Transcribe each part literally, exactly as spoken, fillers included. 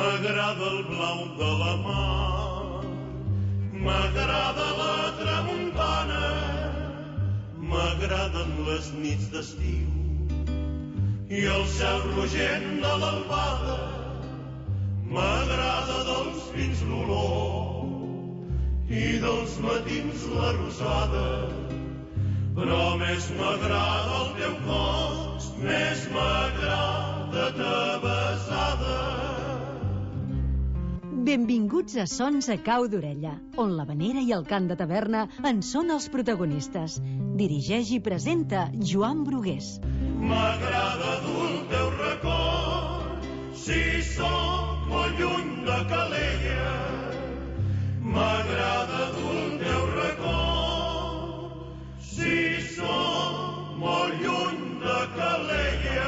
M'agrada el blau de la mar, m'agrada la tramuntana, m'agraden les nits d'estiu i el cel rogent de l'albada, m'agrada dels vins l'olor i dels matins la rosada, però més m'agrada el teu cos, més m'agrada ta besada. Benvinguts a Sons a Cau d'Orella, on l'havanera i el cant de taverna en són els protagonistes. Dirigeix i presenta Joan Brugués. M'agrada dur el teu record, si soc molt lluny de Calella. M'agrada dur el teu record, si soc molt lluny de Calella.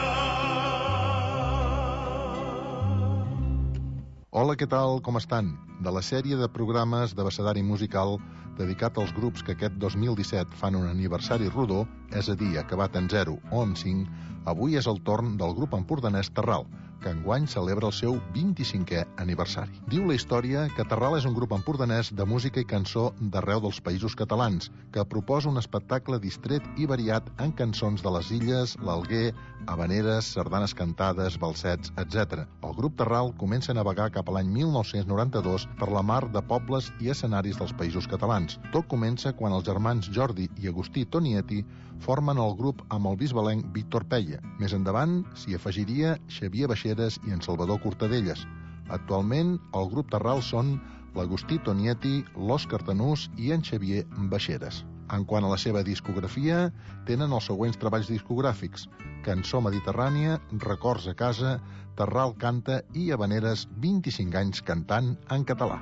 Hola, què tal? Com estan? De la sèrie de programes d'abecedari musical dedicat als grups que aquest dos mil disset fan un aniversari rodó, és a dir, acabat en zero o en cinc, avui és el torn del grup empordanès Terral, que enguany celebra el seu vint-i-cinquè aniversari. Diu la història que Terral és un grup empordanès de música i cançó d'arreu dels països catalans, que proposa un espectacle distret i variat en cançons de les illes, l'Alguer, havaneres, sardanes cantades, balsets, etcètera. El grup Terral comença a navegar cap a l'any mil nou-cents noranta-dos per la mar de pobles i escenaris dels països catalans. Tot comença quan els germans Jordi i Agustí Tonietti formen el grup amb el bisbalenc Víctor Peia. Més endavant s'hi afegiria Xavier Baixeres i en Salvador Cortadelles. Actualment, el grup Terral són l'Agustí Tonietti, l'Òscar Tanús i en Xavier Baixeres. En quant a la seva discografia, tenen els següents treballs discogràfics: Cançó Mediterrània, Records a casa, Terral canta i Havaneres, vint-i-cinc anys cantant en català.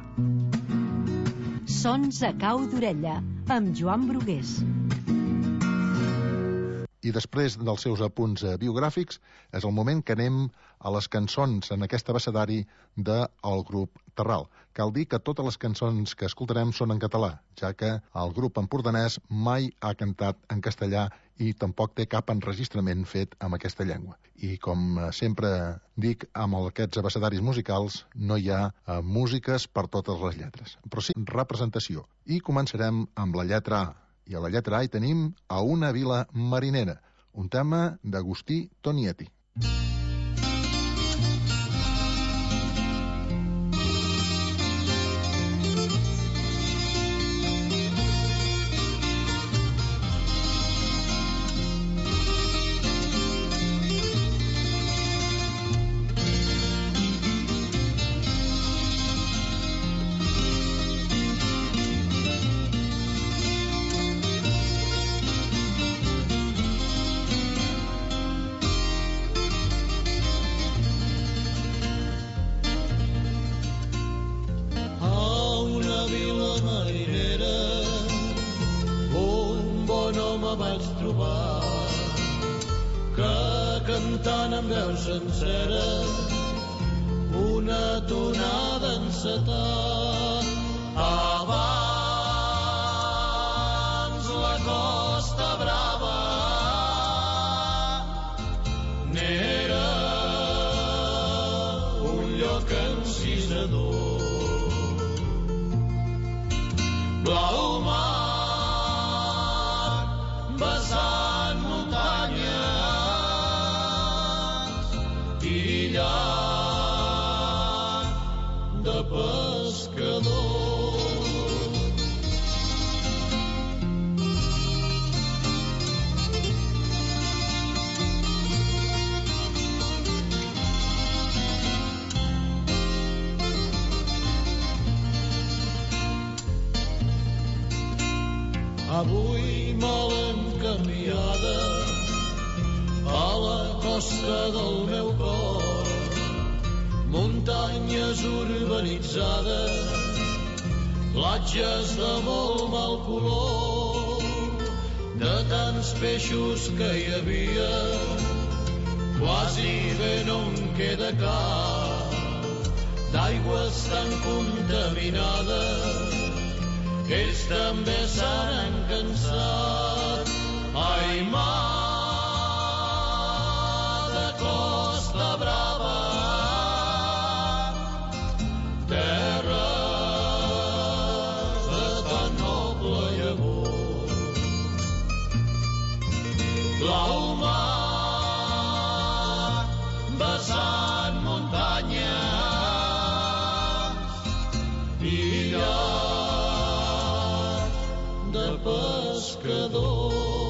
Sons a Cau d'Orella, amb Joan Brugués. I després dels seus apunts biogràfics, és el moment que anem a les cançons en aquest abecedari del grup Terral. Cal dir que totes les cançons que escoltarem són en català, ja que el grup empordanès mai ha cantat en castellà i tampoc té cap enregistrament fet amb aquesta llengua. I com sempre dic, amb aquests abecedaris musicals no hi ha eh, músiques per totes les lletres, però sí representació. I començarem amb la lletra A. I a la lletra A hi tenim A una vila marinera, un tema d'Agustí Tonietti. Cantant amb veu sencera una tonada encetada. Abans la Costa Brava n'era un lloc encisador. Blau mar, vessant muntanya i llar de pescador. Avui molt encanviada a la costa del meu cor, muntanyes urbanitzades, platges de molt mal color, de tants peixos que hi havia, quasi bé no en queda cap, d'aigües tan contaminades, ells també s'han cansat. Ai, mar de Costa Brava, blau mar, besant muntanyes i llar de pescador.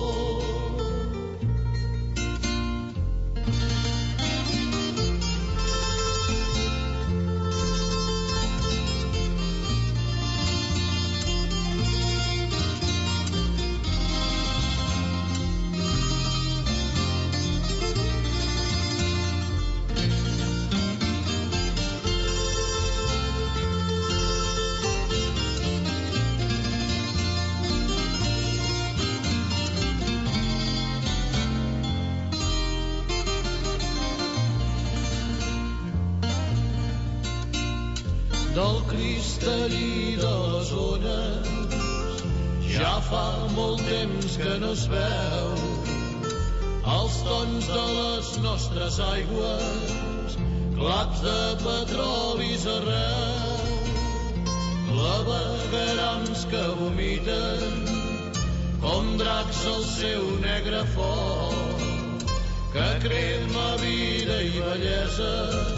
Del cristal·lí de les ones ja fa molt temps que no es veu els tons de les nostres aigües, claps de petrolis arreu, claveguerams que vomiten com dracs al seu negre foc que crema vida i bellesa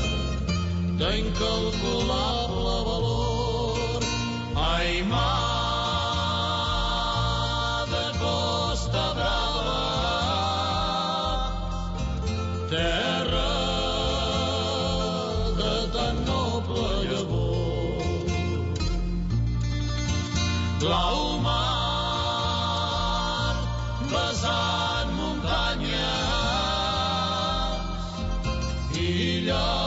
d'incalculable valor. Ai, mar de Costa Brava, terra de tan noble llavor. Blau mar, besant muntanyes i llar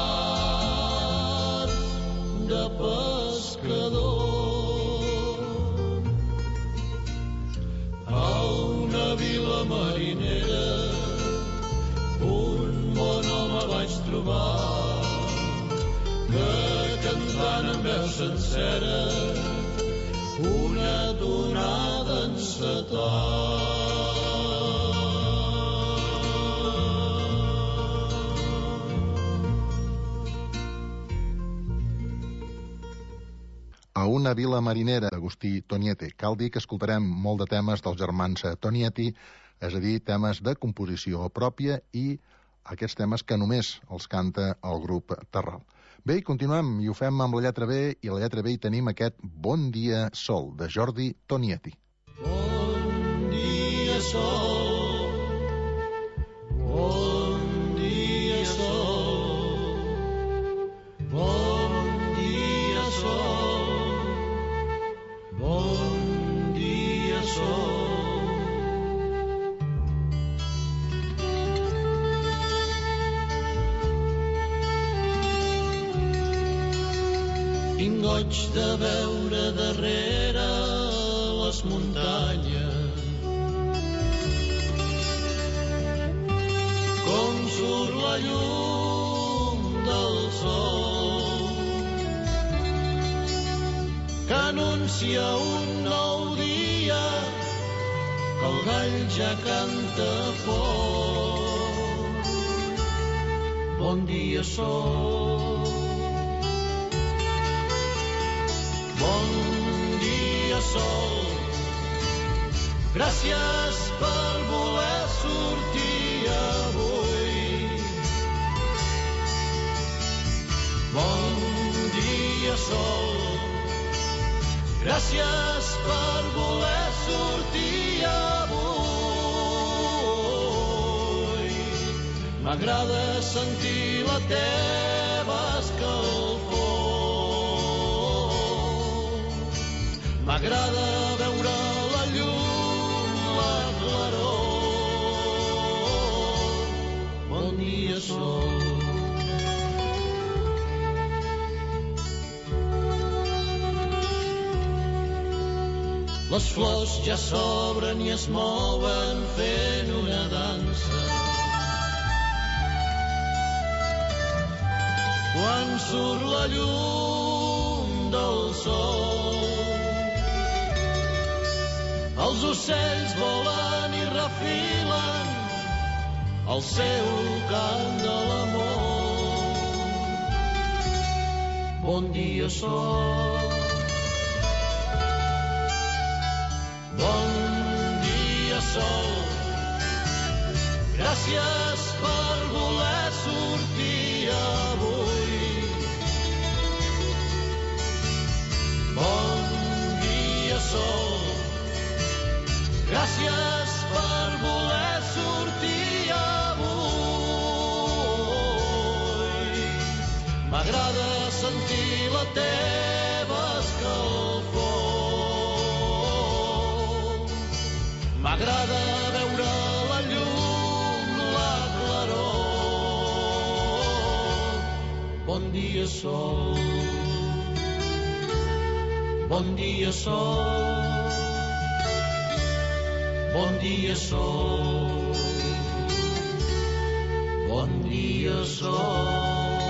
vila marinera un bon home vaig trobar que cantant en veu sencera una tonada encetar. A una vila marinera, Agustí Toniete. Cal dir que escoltarem molt de temes dels germans Tonieti, és a dir, temes de composició pròpia i aquests temes que només els canta el grup Terral. Bé, i continuem, i ho fem amb la lletra B, i a la lletra B hi tenim aquest Bon dia sol, de Jordi Tonieti. Bon dia sol, bon dia sol, bon dia sol, bon dia sol. Tinc goig de veure darrere les muntanyes com surt la llum del sol que anuncia un nou dia que el gall ja canta fort. Bon dia sol, bon dia sol, gràcies per voler sortir avui. Bon dia sol, gràcies per voler sortir avui. M'agrada sentir la teva escalfor, m'agrada veure la llum, la claror. Bon dia sol. Les flors ja s'obren i es mouen fent una dansa. Quan surt la llum del sol, els ocells volen i refilen el seu cant de l'amor. Bon dia sol, bon dia sol, gràcies per voler sortir avui. Bon dia sol, gràcies per voler sortir avui. M'agrada sentir la teva escalfor, m'agrada veure la llum, la claror. Bon dia sol, bon dia sol, bon dia sol, bon dia sol.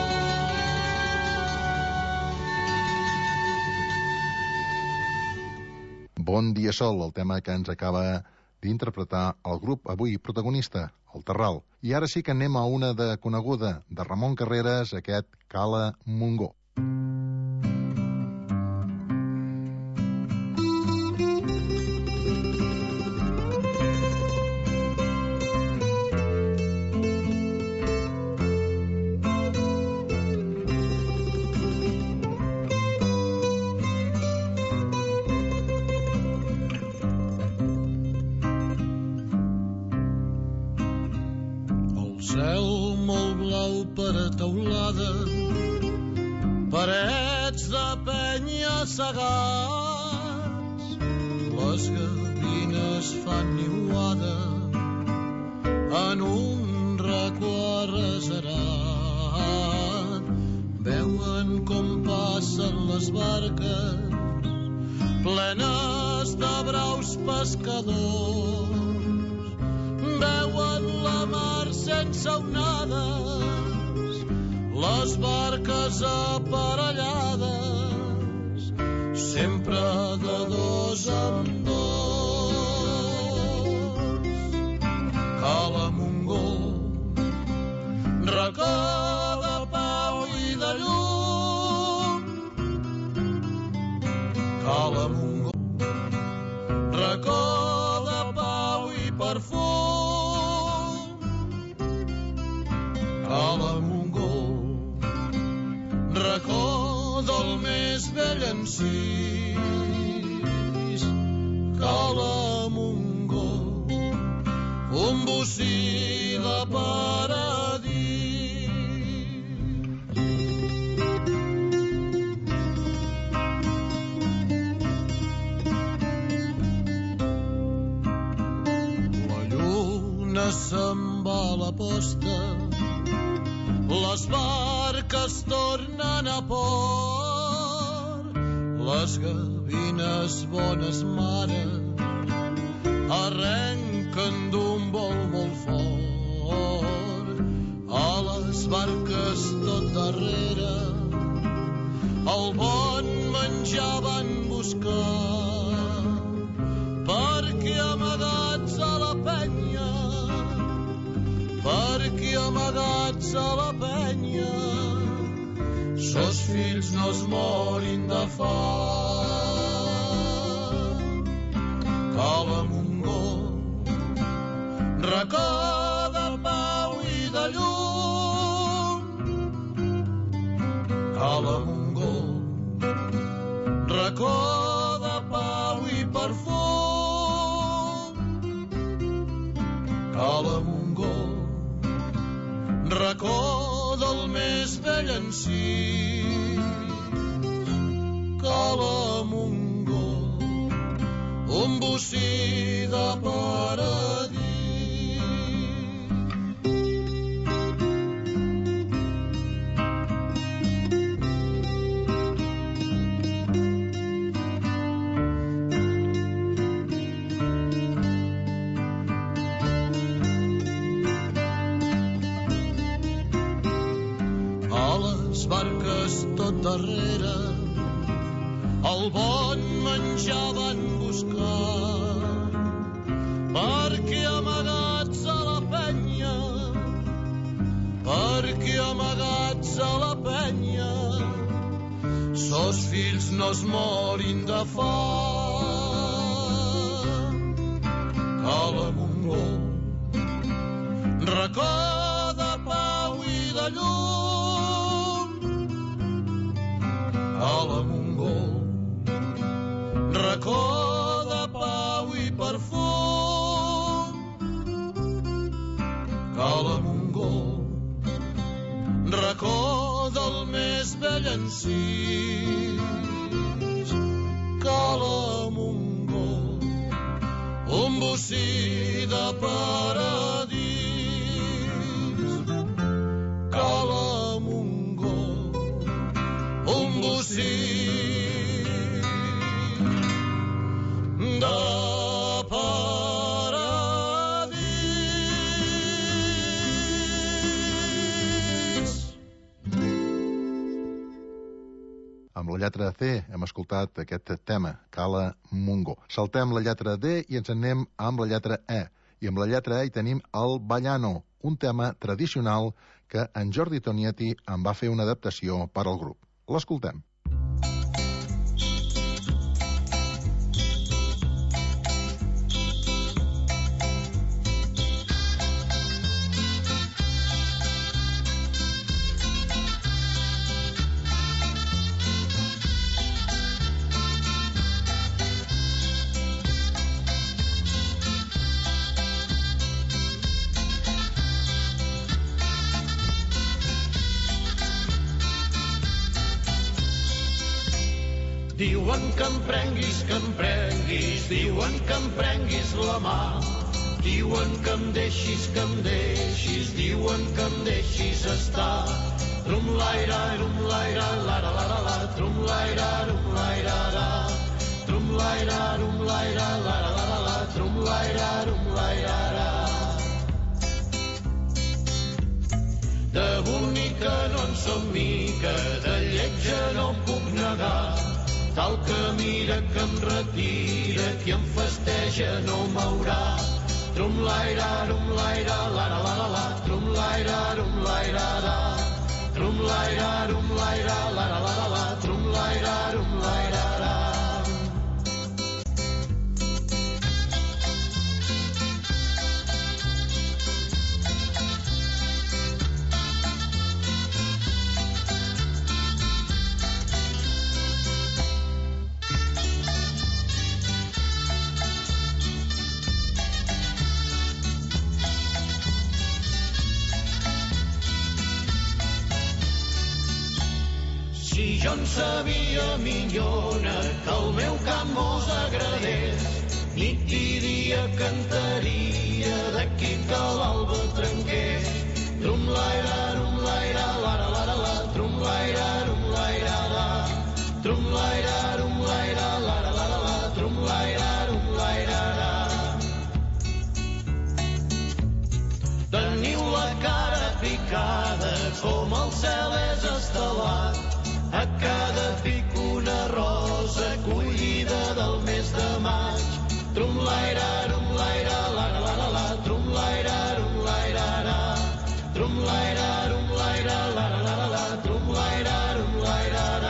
Bon dia sol, el tema que ens acaba d'interpretar el grup avui protagonista, el Terral. I ara sí que anem a una de coneguda, de Ramon Carreras, aquest Cala Montgó. Parets de penya-segats, les gavines fan niuada en un racó arreserat. Veuen com passen les barques plenes de braus pescadors. Veuen la mar sense onades, les barques aparellades, sempre de dos en dos. Cala Montgó, racó de pau i de llum. Cala Montgó, racó de pau i perfum. Cala Montgó, racó del més vell encís. Cala Montgó, un bocí de paradís. La lluna se'n va a la posta, les barques tornen a port, les gavines bones mares arrenquen d'un vol molt fort. A les barques tot darrere el bon menjar van buscar, perquè amagats a la penya, perquè amagats a la penya, sos fills no es morin de fam. Cala Montgó, racó de pau i de llum. Cala Montgó, racó de pau i perfum. Cala Montgó, racó del més vell encís. Cala Montgó, un bocí de paradís. Barques tot darrere el bon menjar van buscar, perquè amagats a la penya, perquè amagats a la penya, sos fills no es morin de fam. Cala Montgó, racó de pau i de llum. A la Mongol, racó de pau i perfum. A la Mongol, racó del més vell encís. Que la Mongol, un bocí de paradís. Que la Mongol, un bocí de paradís. Amb la lletra C hem escoltat aquest tema, Cala Mungo. Saltem la lletra D i ens anem amb la lletra E. I amb la lletra E hi tenim el Ballano, un tema tradicional que en Jordi Tonietti en va fer una adaptació per al grup. L'escoltem. Diuen que em prenguis, que em prenguis, diuen que em prenguis la mà. Diuen que em deixis, que em deixis, diuen que em deixis estar. Trum-laira, rum-laira, lara, lara, la, trum-laira, rum-laira, la. Trum-laira, rum-laira, lara, lara, la, trum-laira, rum-laira, la. De bonica no en som mica, de lletja no em puc negar. Tal que mira que em retira, qui em festeja no m'haurà. Trum-laira, rum-laira, lara, lara, la, trum-laira, rum-laira, la. Trum-laira, rum-laira, lara, lara, la, trum-laira, rum-laira, la. Si jo en sabia, minyona, que el meu camp mos agradés, nit i dia cantaria d'aquí que l'alba trenqués. Trum-laira, rum-laira, lara, lara, la, trum-laira, rum-laira, la. Trum-laira, rum-laira, lara, lara, la, trum-laira, rum-laira, la. Teniu la cara picada com el cel és estelat. A cada pic una rosa collida del mes de maig. Trum-laira, rum-laira, lara, lara, la, trum-laira, rum-laira, la. Trum-laira, rum-laira, lara, lara, la, trum-laira, rum-laira, la.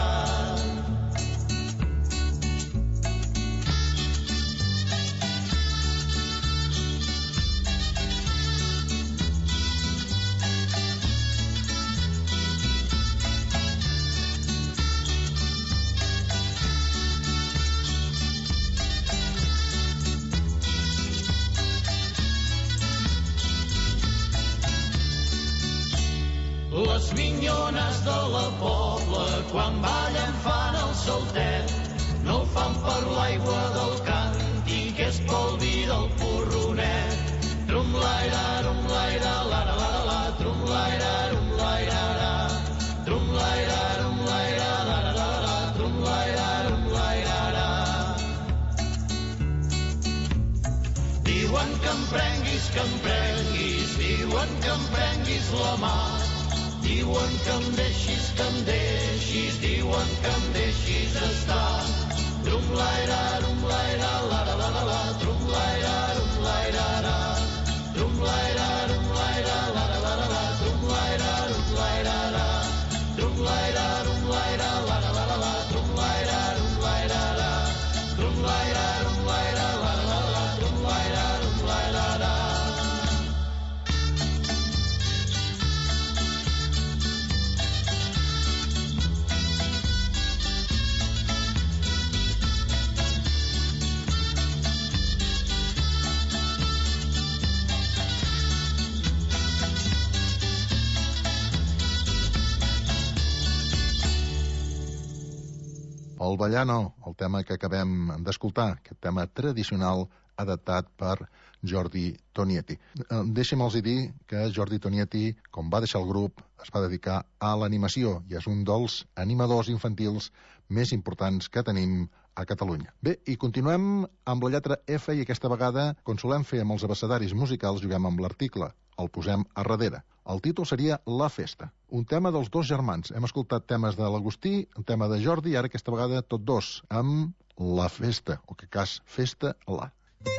Les minyones de la Pobla, quan ballen fan el saltet, no el fan per l'aigua del càntic, és pel vi del porronet. Trum-laira, rum-laira, lara, lara, la, trum-laira, rum-laira, la. Trum-laira, rum-laira, lara, lara, la, trum-laira, rum-laira, la. Diuen que em prenguis, que em prenguis, diuen que em prenguis la mà. Diuen que em deixis, que em deixis, diuen que em deixis estar. Trum-laira, rum-laira, lara, lara, la, trum-laira, rum-laira, la. Trum-laira, rum-laira, lara, lara, la, trum-laira, rum-laira, la. Trum-laira, rum-laira, lara, lara, la, trum-laira, rum-laira, la. Trum-laira, rum-laira, lara, lara, la, trum-laira, rum-laira, la. El Ballar no, el tema que acabem d'escoltar, aquest tema tradicional adaptat per Jordi Tonietti. Deixi'm-los dir que Jordi Tonietti, com va deixar el grup, es va dedicar a l'animació i és un dels animadors infantils més importants que tenim a Catalunya. Bé, i continuem amb la lletra F i aquesta vegada, com solem fer amb els abecedaris musicals, juguem amb l'article. El posem a darrere. El títol seria La Festa, un tema dels dos germans. Hem escoltat temes de l'Agustí, un tema de Jordi, i ara aquesta vegada tot dos, amb La Festa, o que cas, Festa La.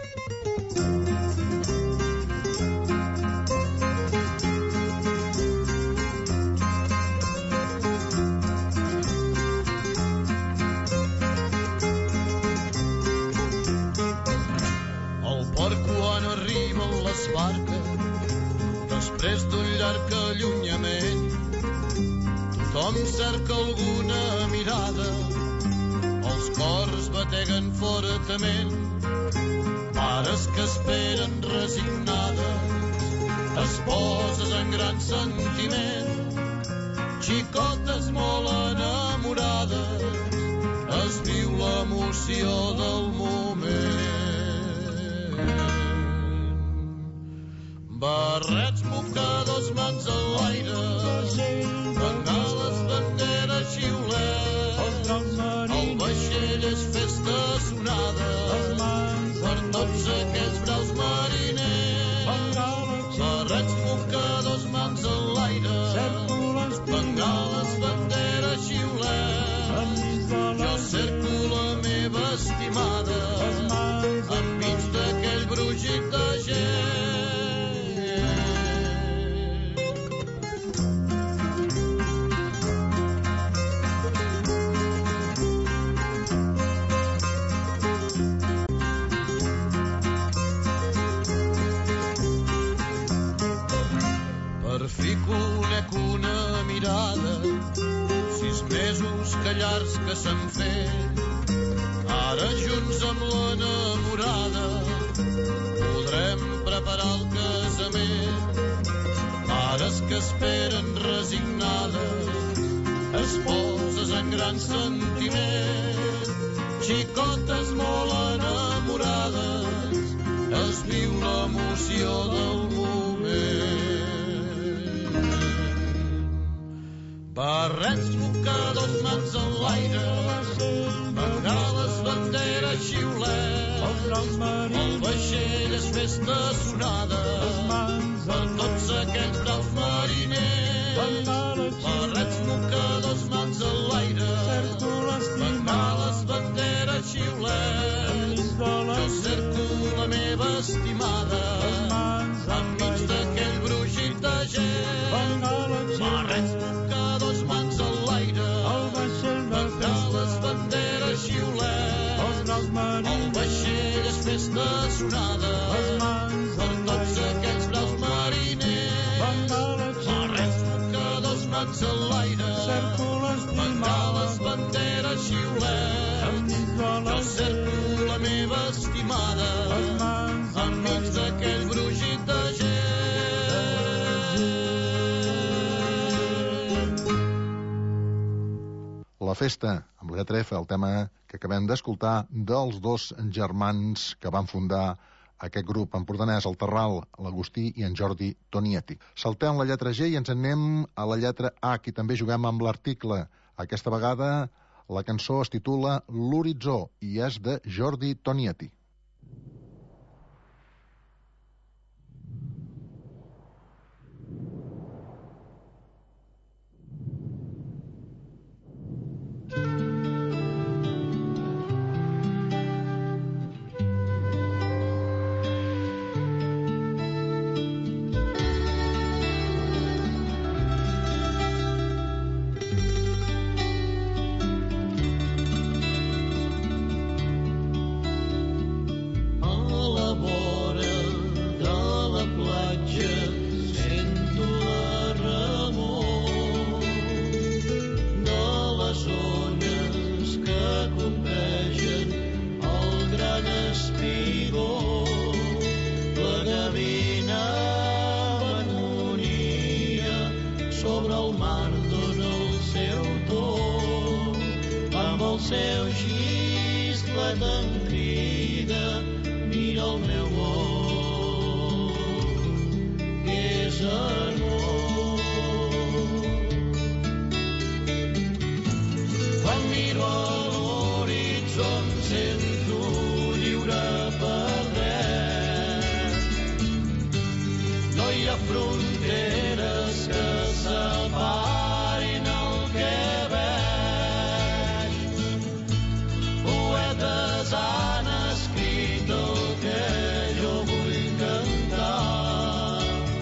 El port quan arriben les barques, després d'un llarg allunyament, tothom cerca alguna mirada, els cors bateguen fortament, mares que esperen resignades, esposes en gran sentiment, xicotes molt enamorades, es viu l'emoció del moment. Barrets, mocadors, mans a l'aire, bengales, banderes, xiulets, el vaixell és festa sonada per tots aquells braus mariners. Barrets, mocadors, mans a l'aire, bengales, banderes, xiulets, jo cerco la meva estimada enmig d'aquell brogit de gent. Fi conec una mirada, sis mesos que llargs que s'han fet, ara junts amb l'enamorada podrem preparar el casament. Mares que esperen resignades, esposes en gran sentiment, xicotes molt enamorades, es viu l'emoció del moment. Barrets, mocadors, mans a l'aire, bengales, banderes, xiulets, el vaixell és festa sonada per tots aquells braus mariners. Barrets, mocadors, mans a l'aire, bengales, banderes, xiulets, jo cerco la meva estimada enmig d'aquell brogit de gent. Barrets, mocadors, mans a l'aire, bengales, banderes, xiulets, el vaixell és festa sonada per tots aquells braus mariners. Barrets, mocadors, mans a l'aire, bengales, banderes, xiulets, jo cerco la meva estimada enmig d'aquell brogit de gent. La Festa, amb la lletra F, el tema que acabem d'escoltar dels dos germans que van fundar aquest grup empordanès, el Terral, l'Agustí i en Jordi Tonietti. Saltem la lletra G i ens anem a la lletra H, i també juguem amb l'article. Aquesta vegada la cançó es titula L'Horitzó i és de Jordi Tonietti. el seu xisclet em crida, mira el meu or, que és amor. Quan miro a l'horitzó em sento lliure per dret. No hi ha fronteres que separin el que veig. Poetes han escrit el que jo vull cantar.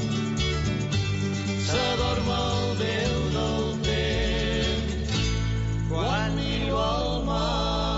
S'adorm el Déu del temps quan miro al mar.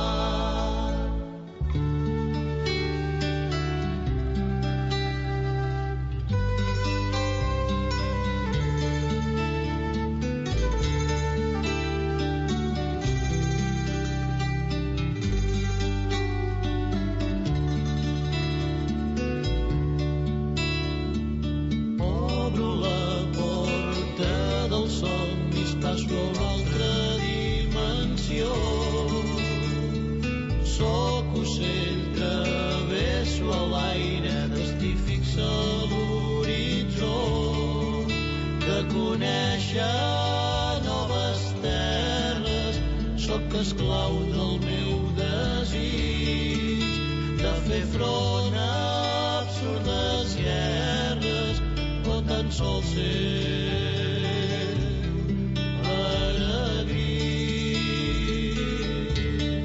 Obro la porta dels somnis, passo a l'altra dimensió. Soc ocell, travesso a l'aire, destí fixa a l'horitzó, de conèixer noves terres. Soc esclau del meu desig de fer front a absurdes guerres, o tan sols ser peregrí.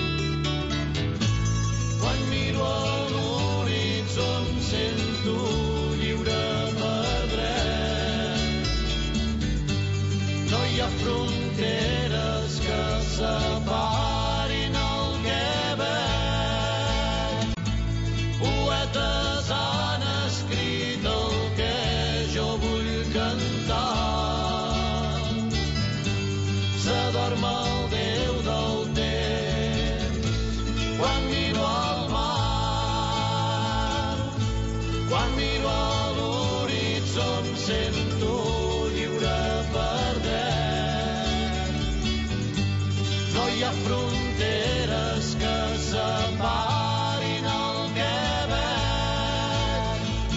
Quan miro a l'horitzó em sento lliure per dret. No hi ha fronteres que separin el que veig. Poetes han escrit el que jo vull cantar. S'adorm el Déu del temps quan miro al mar. Quan miro a l'horitzó em sento lliure per dret. No hi ha fronteres que separin el que veig.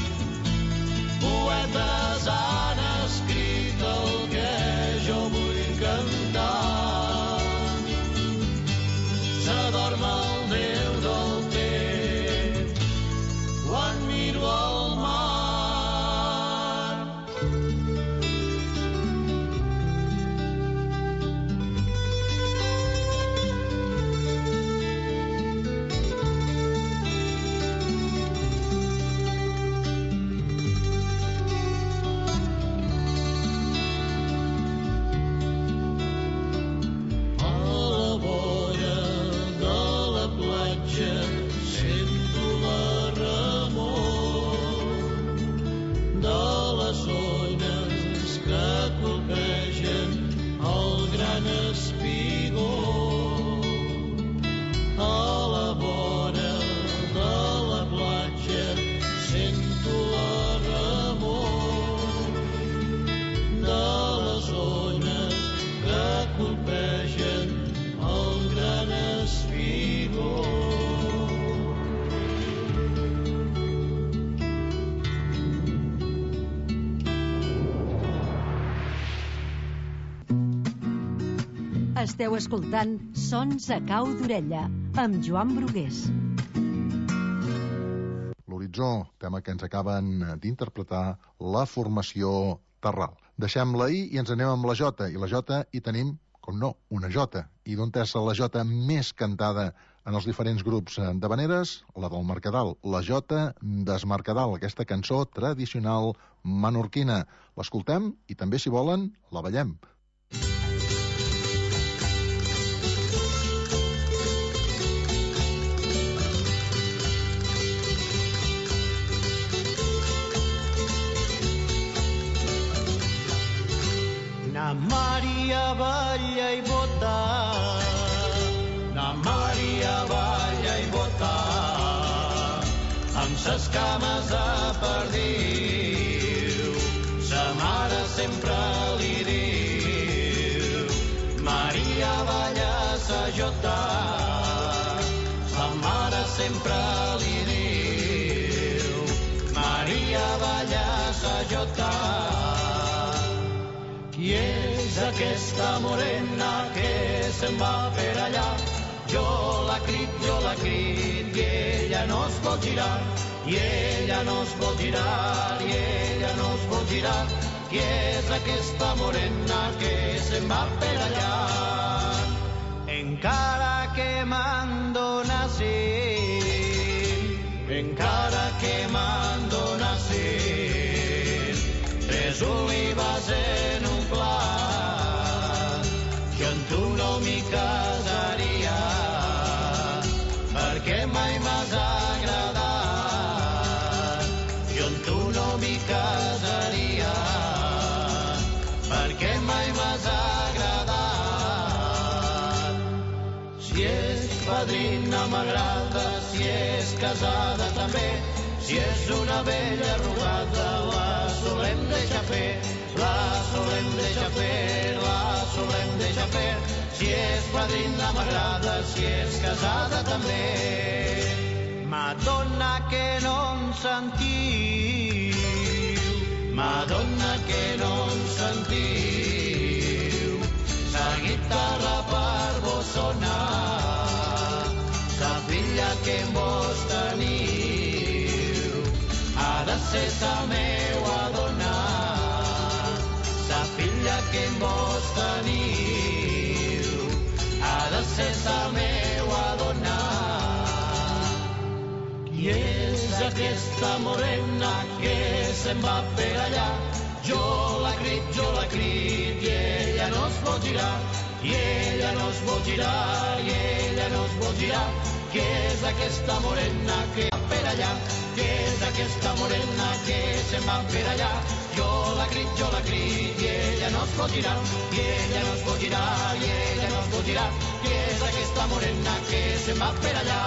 Poetes han escrit el que jo vull cantar. S'adorm el Déu del temps quan miro al mar. A la vora de la platja sento la remor de les ones que colpegen el gran espigó. A la vora de la platja sento la remor de les ones que colpegen el gran espigó. Esteu escoltant Sons a cau d'orella, amb Joan Brugués. L'horitzó, tema que ens acaben d'interpretar la formació Terral. Deixem la I i ens anem amb la J, i la J hi tenim, com no, una J. I d'on és la J més cantada en els diferents grups d'havaneres? La del Mercadal, la J d'Esmercadal, aquesta cançó tradicional menorquina. L'escoltem i també, si volen, la ballem. Na Maria balla i bota, na Maria balla i bota, amb ses cames a perdiu, sa mare sempre li diu, Maria balla sa jota, aquesta morena que se'n va per allà. Jo la crit, jo la crit, i ella no es pot girar, i ella no es pot girar, i ella no es pot girar. Qui és aquesta morena que se'n va per allà? Encara que me'n donassin, encara que me'n donassin tres olives en un plat, jo amb tu no m'hi casaria, perquè mai m'has agradat. Jo amb tu no m'hi casaria, perquè mai m'has agradat. Si és padrina m'agrada, si és casada també, si és una vella arrugada la solem deixar fer, la solem deixar fer, la solem deixar fer. Si és padrina m'agrada, si és casada també. Madonna que no em sentiu, Madonna que no em sentiu, sa guitarra per vos sonar, sa filla que en vos teniu ha de ser sa meua dona, sa filla que en vos teniu ha de ser sa meua dona. Qui és aquesta morena que se'n va per allà? Jo la crit, jo la crit, i ella no es pot girar, i ella no es pot girar, i ella no es pot girar. Qui és aquesta morena que va per allà? Qui és aquesta morena que se'n va per allà? Jo la crit, jo la crit, i ella no es pot girar, i ella no es pot girar, i ella no es pot girar. Qui és aquesta morena que se'n va per allà?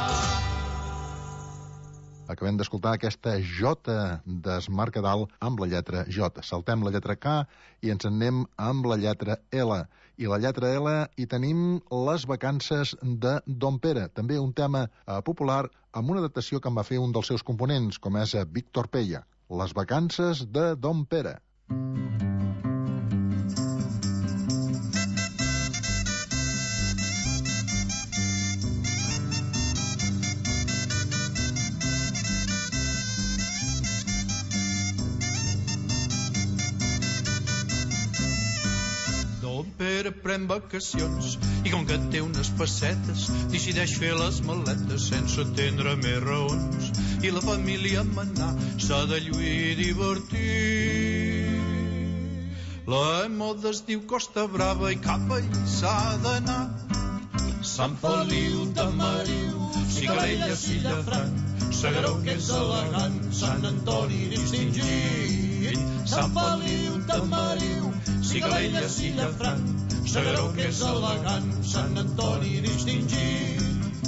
Acabem d'escoltar aquesta Jota d'Es Mercadal amb la lletra J. Saltem la lletra K i ens en anem amb la lletra L. I la lletra L hi tenim Les vacances de Don Pere, també un tema eh, popular amb una adaptació que en va fer un dels seus components, com és Víctor Pella. Les vacances de Don Pere. Pere pren vacacions i com que té unes pessetes decideix fer les maletes sense atendre més raons, i la família amb anar s'ha de lluir i divertir. La moda es diu Costa Brava i cap allí s'ha d'anar. Sant Feliu de Mariu, Cigalella, Sillafranc, S'Agaró que és elegant, Sant Antoni distingit. Sant Feliu de Mariu, Cigalella, Sillafranc, S'Agaró que és elegant, Sant Antoni distingit.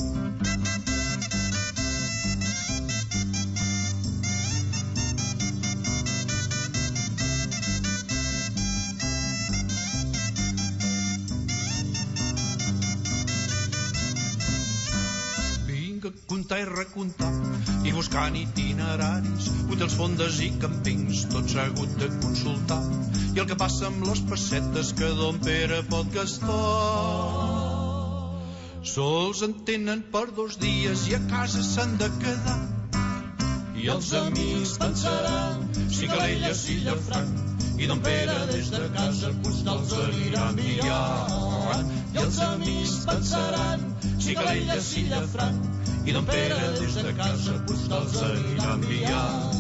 Contar i recontar i buscant itineraris, hotels, fondes i campings, tot s'ha hagut de consultar. I el que passa amb les pessetes que Don Pere pot gastar, sols en tenen per dos dies i a casa s'han de quedar. I els amics pensaran Cigalella, Sillafranc, i Don Pere des de casa postals anirà enviant. I els amics pensaran Cigalella, Sillafranc, i Don Pere des de casa postals anirà enviant.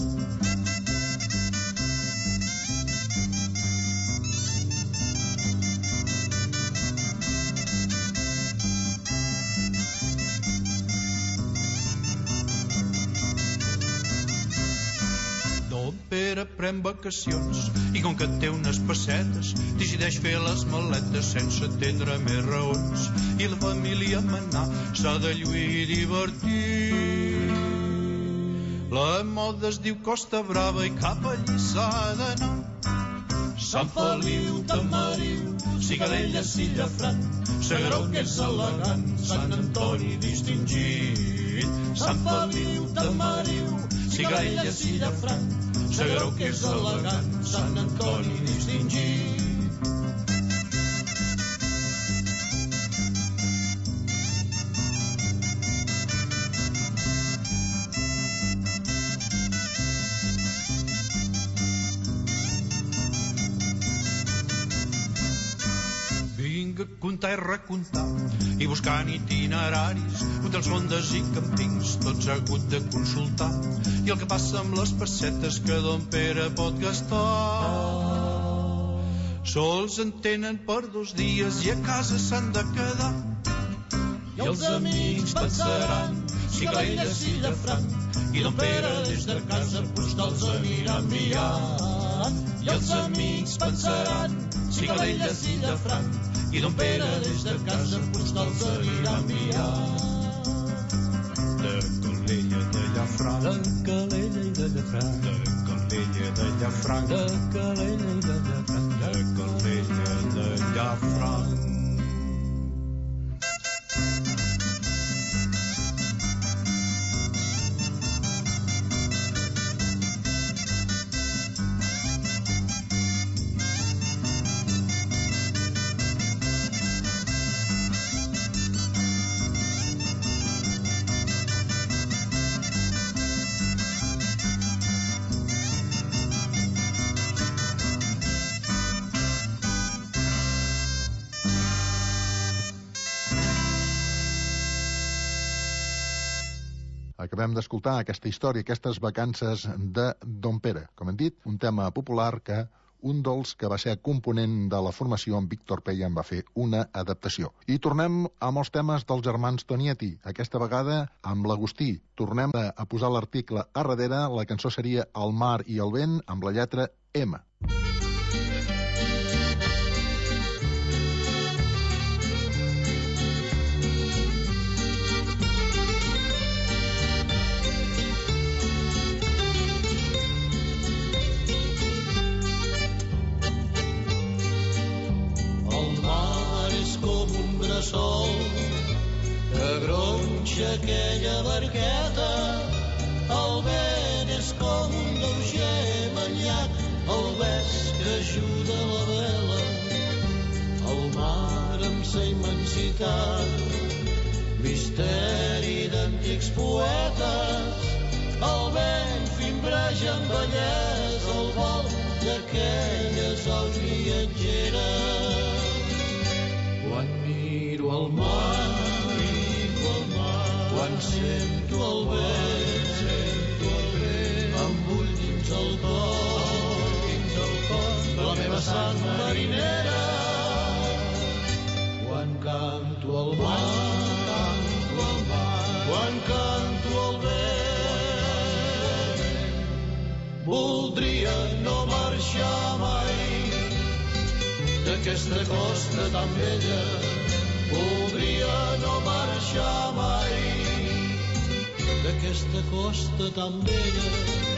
Pere pren vacacions i com que té unes pessetes decideix fer les maletes sense atendre més raons, i la família amb anar s'ha de lluir i divertir. La moda es diu Costa Brava i cap allí s'ha d'anar. Sant Feliu de Mariu, Cigalella, Sillafranc, S'Agaró que és elegant, Sant Antoni distingit. Sant Feliu de Mariu, Cigalella, Sillafranc, S'Agaró que és elegant, Sant Antoni distingit. vinga, comptar i recontar, i buscant itineraris, hotels, fondes i campings, tots ha hagut de consultar, i el que passa amb les pessetes que don Pere pot gastar. Sols en tenen per dos dies i a casa s'han de quedar. I els amics pensaran si Calella, si Llafranc, i don Pere des de casa postals anirà enviant. I els amics pensaran si Calella, si Llafranc, i don Pere des de casa postals anirà enviant. De Calella, de Llafranc, de Calella i de Llafranc, de Calella, de Llafranc, de Calella i de Llafranc, de Calella, de Llafranc. Acabem d'escoltar aquesta història, aquestes vacances de don Pere. Com hem dit, un tema popular que un dels que va ser component de la formació, en Víctor Peya, en va fer una adaptació. I tornem amb els temes dels germans Tonietti, aquesta vegada amb l'Agustí. Tornem a posar l'article a darrere, la cançó seria El mar i el vent, amb la lletra M. Sol que gronxa aquella barqueta, el vent és com un lleuger manyac, el ves que ajuda la vela, el mar amb sa immensitat, misteri d'antics poetes, el vent fimbreja amb bellesa el vol d'aquelles aus viatgeres. Quan miro el mar, miro el mar, quan sento el vent, sento el vent, em bull dins el cor, dins el cor, la meva sang marinera. Quan canto el mar, canto el mar, quan canto el vent, voldria no marxar mai d'aquesta costa tan bella, voldria no marxar mai d'aquesta costa tan bella.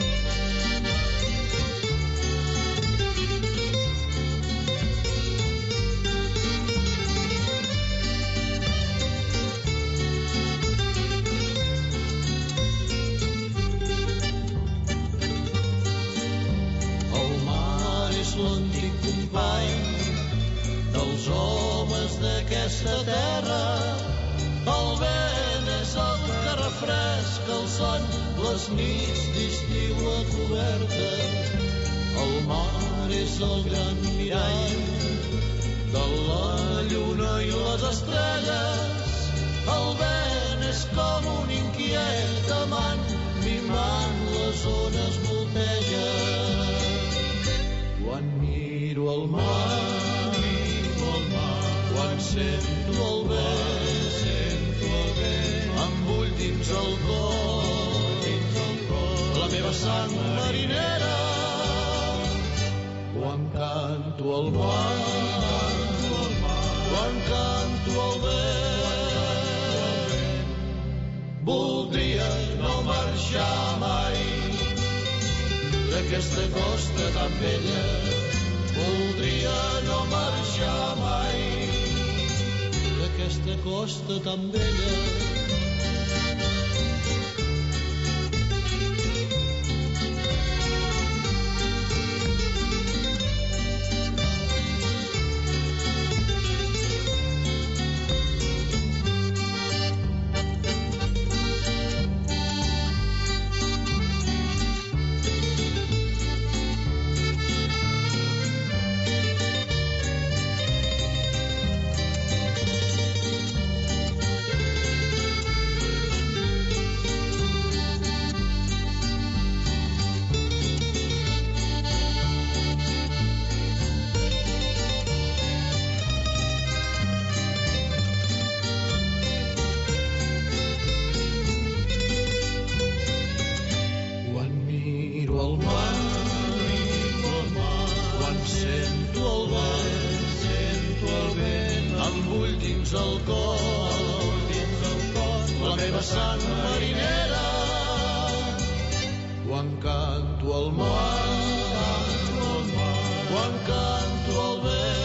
El mar és l'antic company dels homes d'aquesta terra, el vent és el que refresca el son les nits d'estiu a coberta, el mar és el gran mirall de la lluna i les estrelles, el vent és com un inquiet amant mimant les ones volteja. Quan miro el mar, quan sento el vent, sento el vent, em bull dins el cor, dins el cor, la meva sang marinera. Quan canto el mar, quan canto el vent, voldria no marxar mai d'aquesta costa tan bella, voldria no marxar mai d'aquesta costa tan bella. dins el cor, dins el cor, la meva sang marinera. Quan canto al mar, quan canto al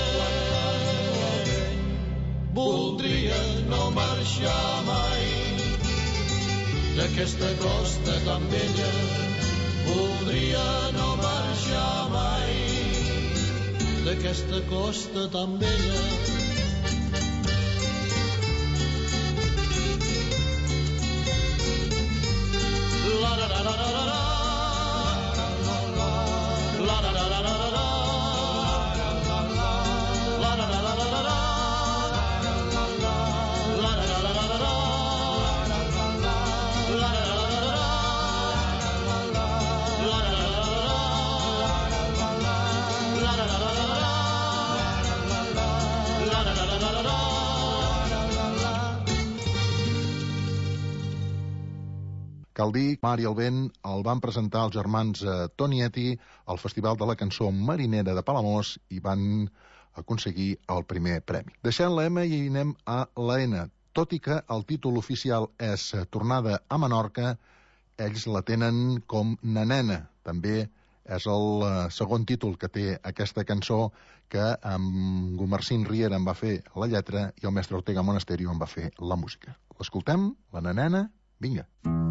vent, voldria no marxar mai d'aquesta costa tan bella, voldria no marxar mai d'aquesta costa tan bella. La la la la la la Cal dir, Mar i el vent el van presentar els germans eh, Tonietti al Festival de la Cançó Marinera de Palamós i van aconseguir el primer premi. Deixem la M i anem a la N. Tot i que el títol oficial és Tornada a Menorca, ells la tenen com Nanena. També és el eh, segon títol que té aquesta cançó, que amb Gumercín Riera en va fer la lletra i el mestre Ortega Monasterio en va fer la música. L'escoltem? La Nanena? Vinga.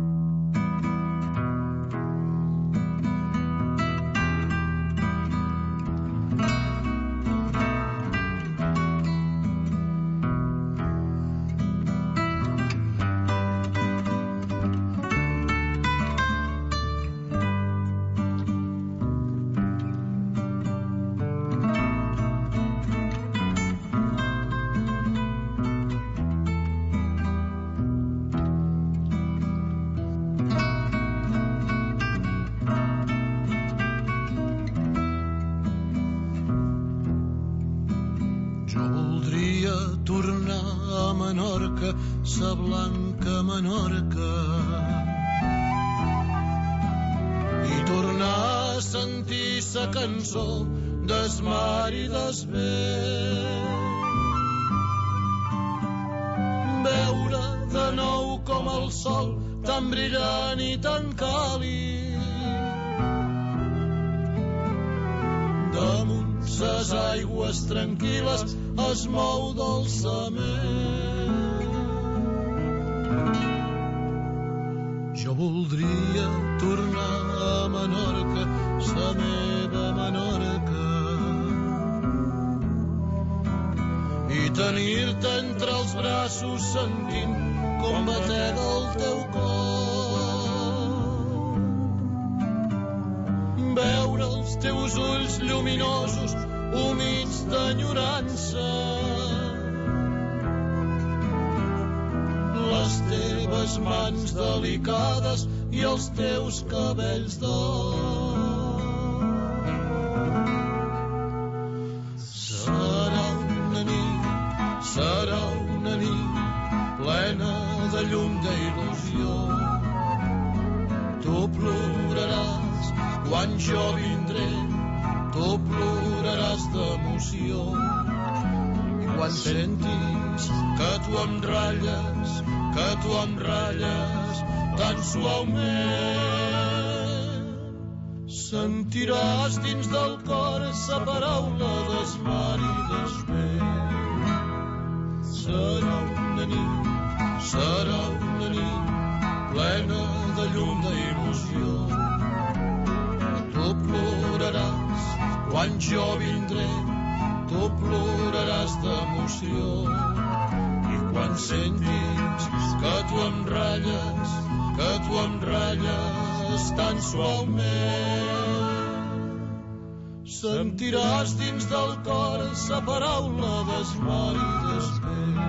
sa blanca Menorca i tornar a sentir sa cançó d'esmar i d'esvent, veure de nou com el sol tan brillant i tan càlid damunt ses aigües tranquil·les es mou dolçament. Jo voldria tornar a Menorca, sa meva Menorca, i tenir-te entre els braços sentint com batega el teu cor, veure els teus ulls lluminosos humits d'enyorança, les teves mans delicades i els teus cabells d'or. Serà una nit, serà una nit plena de llum d'il·lusió. Tu ploraràs quan jo vindré, tu ploraràs d'emoció. I quan sentis que tu em ratlles, que tu em ratlles tan suaument, sentiràs dins del cor sa paraula d'esmar i d'esvent. Serà una nit, serà una nit plena de llum d'il·lusió. Tu ploraràs quan jo vindré, tu ploraràs d'emoció. I quan sentis que tu em ratlles, que tu em ratlles tan suaument, sentiràs dins del cor sa paraula d'esmar i d'esvent.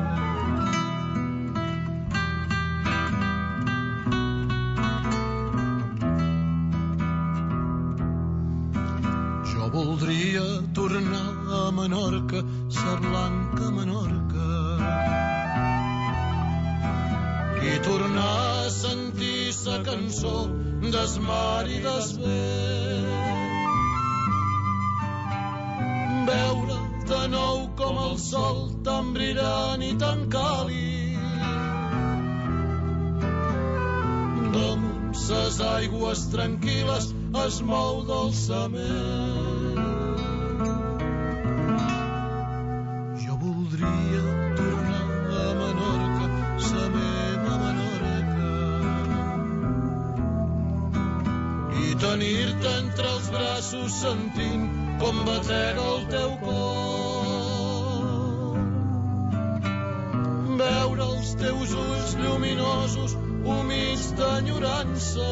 Jo voldria tornar a Menorca, sa blanca Menorca, i tornar a sentir sa cançó d'esmar i d'esvent, veure de nou com el sol, tan brillant i tan càlid. Damunt ses aigües tranquil·les es mou dolçament. Jo voldria tornar a Menorca, sa meva Menorca, i tenir-te entre els braços sentint com batega el teu cor. Veure els teus ulls lluminosos, humits d'enyorança,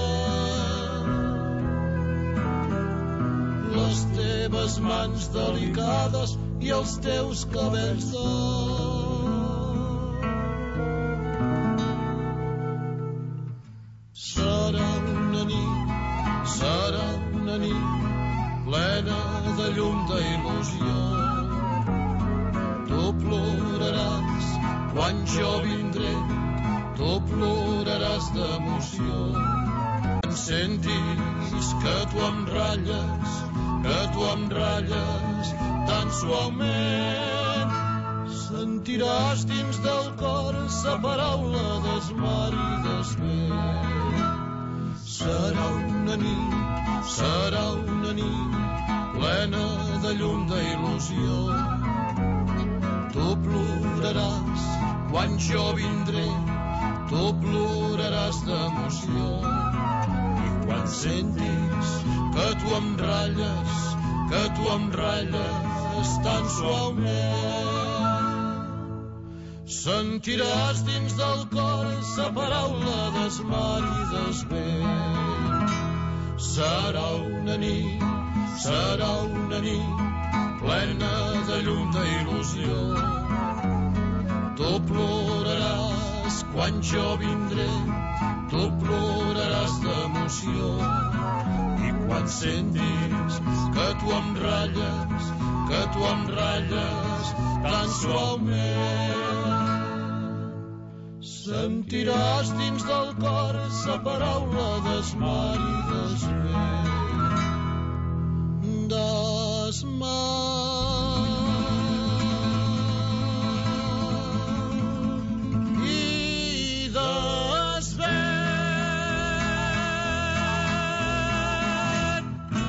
les teves mans delicades i els teus cabells d'or. Serà una nit, serà una nit plena de llum d'il·lusió. Tu ploraràs quan jo vindré, tu ploraràs d'emoció. Quan sentis que tu em ratlles, que tu em ratlles tan suaument, sentiràs dins del cor sa paraula d'esmar i d'esvent. Serà una nit, serà una nit plena de llum d'il·lusió. Tu ploraràs quan jo vindré, tu ploraràs d'emoció. I quan sentis que tu em ratlles, que tu em ratlles tan suaument, sentiràs dins del cor sa paraula d'esmar i d'esvent. Serà una nit, serà una nit plena de llum d'il·lusió. Tu ploraràs quan jo vindré, tu ploraràs d'emoció. I quan sentis que tu em ratlles, que tu em ratlles tan suaument, sentiràs dins del cor sa paraula d'esmar i d'esvent. D'esmar i d'esvent.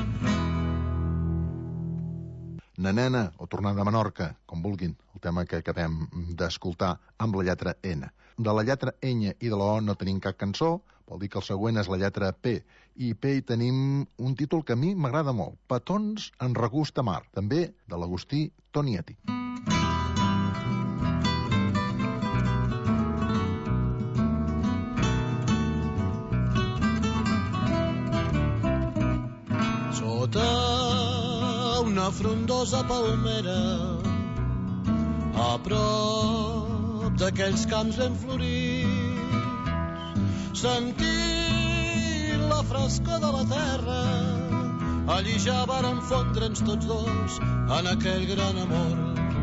Nanena o Tornada a Menorca, com vulguin, el tema que acabem d'escoltar amb la lletra N. De la lletra Ñ i de la O no tenim cap cançó, vol dir que el següent és la lletra P. I P hi tenim un títol que a mi m'agrada molt, Petons en regust de mar, també de l'Agustí Tonieti. Sota una frondosa palmera, a prop d'aquells camps ben florits, sentint la frescor de la terra, allí ja vàrem fondre'ns tots dos en aquell gran amor.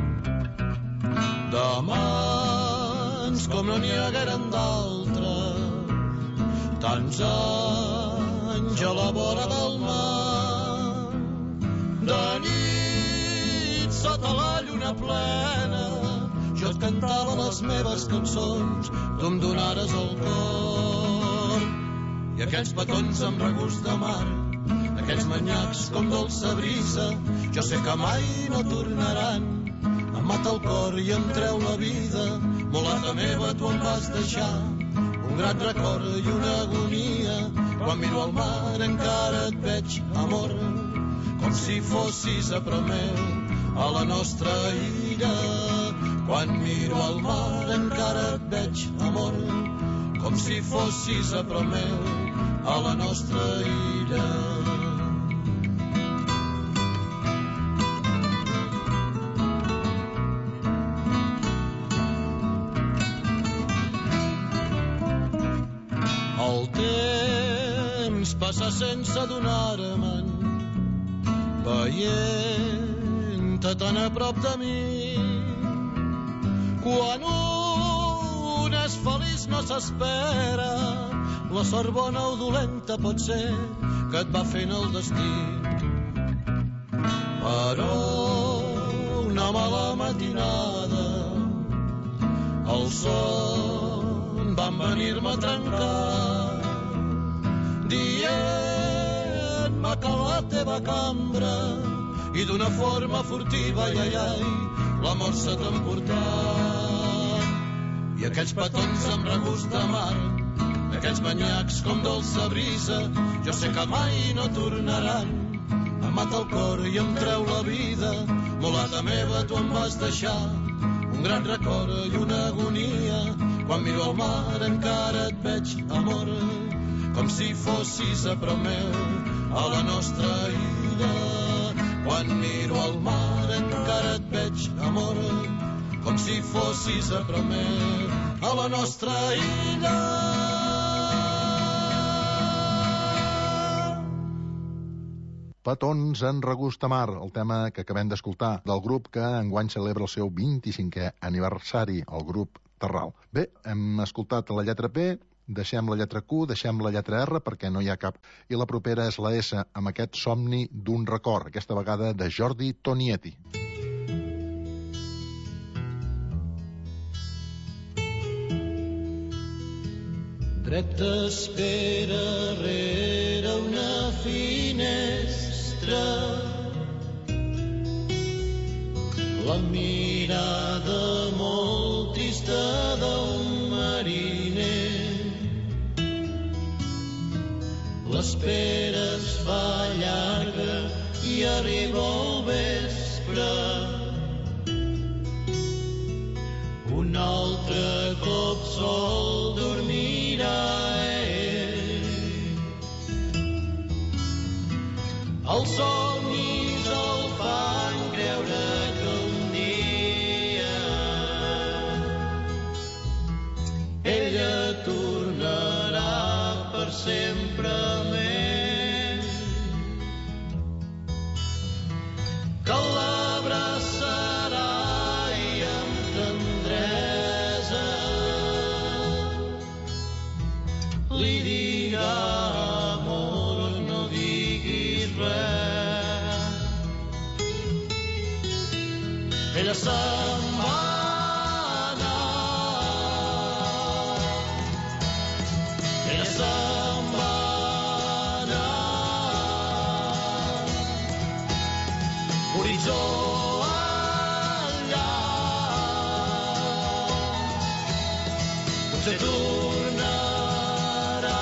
D'amants com no n'hi hagueren d'altres, tants anys a la vora del mar, de nit sota la lluna plena, jo et cantava les meves cançons, tu em donares el cor. I aquells petons amb regust de mar, aquells manyacs com dolça brisa, jo sé que mai no tornaran. Em mata el cor i em treu la vida, mulata meva, tu em vas deixar un gran record i una agonia. Quan miro al mar encara et veig, amor, com si fossis a prop meu a la nostra illa. Quan miro al mar encara et veig, amor, com si fossis a prop meu a la nostra illa. El temps passa sense adonar-me'n, veient-te tan a prop de mi. Quan un és feliç no s'espera, la sort bona o dolenta pot ser que et va fent el destí. Però una mala matinada. El son van venir-me a trencar, dient-me que la teva cambra i d'una forma furtiva, ai, ai, ai, l'amor se t'ha emportat. I aquells petons amb regust de mar, aquells banyacs com dolça brisa, jo sé que mai no tornaran. Em mata el cor i em treu la vida, mulata meva, tu em vas deixar un gran record i una agonia. Quan miro al mar encara et veig, amor, com si fossis a prop meu, a la nostra illa. Quan miro al mar encara et veig, amor, com si fossis a prop meu, a la nostra illa. Petons en regust de mar, el tema que acabem d'escoltar, del grup que enguany celebra el seu vint-i-cinquè aniversari, el grup Terral. Bé, hem escoltat la lletra P, deixem la lletra Q, deixem la lletra R perquè no hi ha cap. I la propera és la S, amb aquest somni d'un record, aquesta vegada de Jordi Tonieti. Dret espera rere una finestra, la mirada molt trista d'un mariner. L'espera es fa llarga i arriba el vespre. Un altre cop sol dormirà ell. Els somnis el fan creure que un dia ella tornarà per sempre més, que l'abraçarà i amb tendresa li dirà, amor, no diguis res. Ella se'n va anar, ella se'n va anar, horitzó enllà, potser tornarà.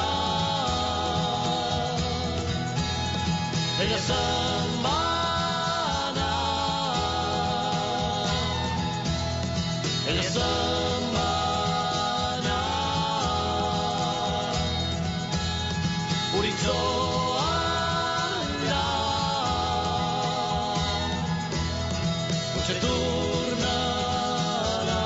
Ella se'n va anar, ella se'n va anar, horitzó enllà, potser tornarà.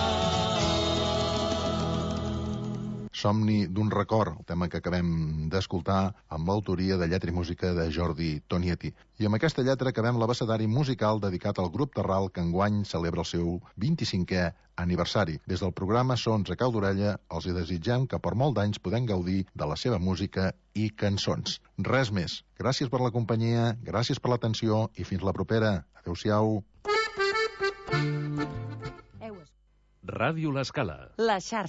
Somni d'un record, el tema que acabem d'escoltar amb l'autoria de lletra i música de Jordi Tonieti. I amb aquesta lletra acabem l'abecedari musical dedicat al grup Terral que enguany celebra el seu vint-i-cinquè aniversari. Des del programa Sons a Cau d'Orella els hi desitgem que per molt d'anys podem gaudir de la seva música i cançons. Res més. Gràcies per la companyia, gràcies per l'atenció i fins la propera. Adéu-siau. Heu es- Ràdio L'Escala. La xarxa